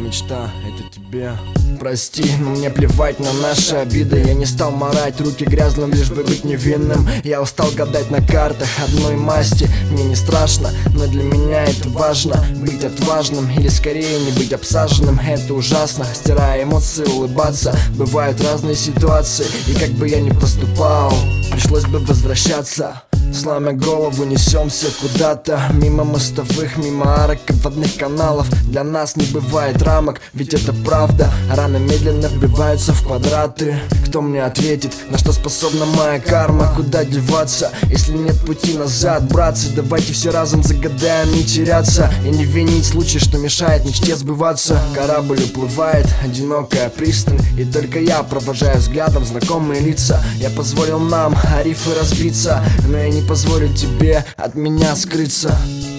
мечта, это тебе. Прости, но мне плевать на наши обиды. Я не стал морать руки грязным, лишь бы быть невинным. Я устал гадать на картах одной масти. Мне не страшно, но для меня это важно. Быть отважным или скорее не быть обсаженным. Это ужасно, стирая эмоции, улыбаться. Бывают разные ситуации, и как бы я ни поступал, пришлось бы возвращаться. Сломя голову, несемся куда-то, мимо мостовых, мимо арок и водных каналов. Для нас не бывает рамок, ведь это правда. Раны медленно вбиваются в квадраты. Кто мне ответит, на что способна моя карма? Куда деваться, если нет пути назад, братцы? Давайте все разом загадаем, не теряться и не винить случай, что мешает мечте сбываться. Корабль уплывает, одинокая пристань, и только я провожаю взглядом знакомые лица. Я позволил нам о рифы разбиться, но я не позволю тебе от меня скрыться.